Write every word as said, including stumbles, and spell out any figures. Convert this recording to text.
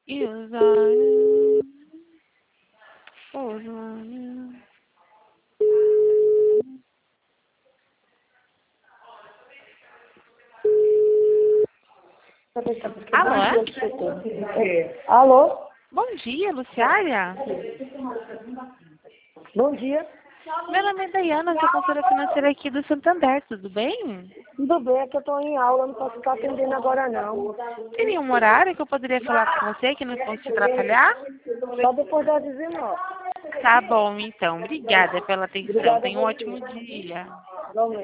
E os olhos, os olhos. Alô? Alô? Bom dia, Luciária. Bom dia. Meu nome é Dayana, sou consultora financeira aqui do Santander, tudo bem? Tudo bem, é que eu estou em aula, não posso ficar atendendo agora não. Teria um horário que eu poderia falar com você, que não fosse te atrapalhar? Só depois das dezenove. Tá bom, então. Obrigada pela atenção. Obrigada a Tenha um você. ótimo dia. Igualmente.